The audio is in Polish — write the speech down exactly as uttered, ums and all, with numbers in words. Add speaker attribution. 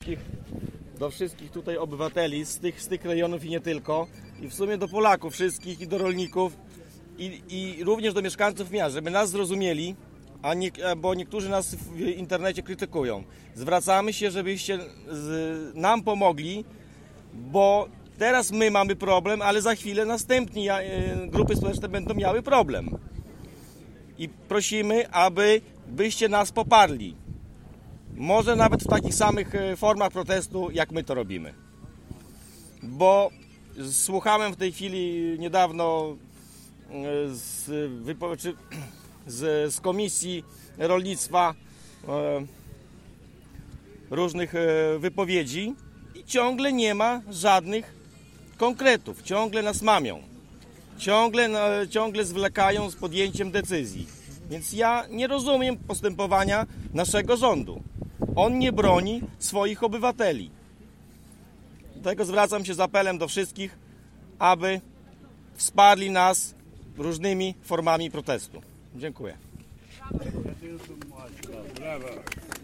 Speaker 1: wszystkich, do wszystkich tutaj obywateli z tych, z tych rejonów i nie tylko, i w sumie do Polaków wszystkich i do rolników i, i również do mieszkańców miast, żeby nas zrozumieli, a nie, bo niektórzy nas w internecie krytykują. Zwracamy się, żebyście z, nam pomogli, bo teraz my mamy problem, ale za chwilę następni grupy społeczne będą miały problem. I prosimy, aby byście nas poparli. Może nawet w takich samych formach protestu, jak my to robimy. Bo słuchałem w tej chwili niedawno z, wypo... czy z, z Komisji Rolnictwa e, różnych e, wypowiedzi i ciągle nie ma żadnych konkretów. Ciągle nas mamią. Ciągle, no, ciągle zwlekają z podjęciem decyzji. Więc ja nie rozumiem postępowania naszego rządu. On nie broni swoich obywateli. Dlatego zwracam się z apelem do wszystkich, aby wsparli nas różnymi formami protestu. Dziękuję.
Speaker 2: Brawo.